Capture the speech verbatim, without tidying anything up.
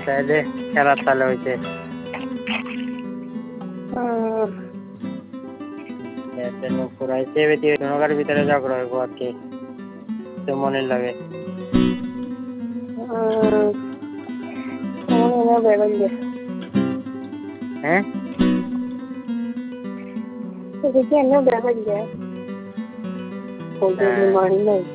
তাহলে খেলা তাহলে হইছে পুরাইছে নগার ভিতরে ঝগড়া হইব আর কি তো মনে লাগে হ্যাঁ Jadi kan lo berapa dia? Untuk lima hari lagi.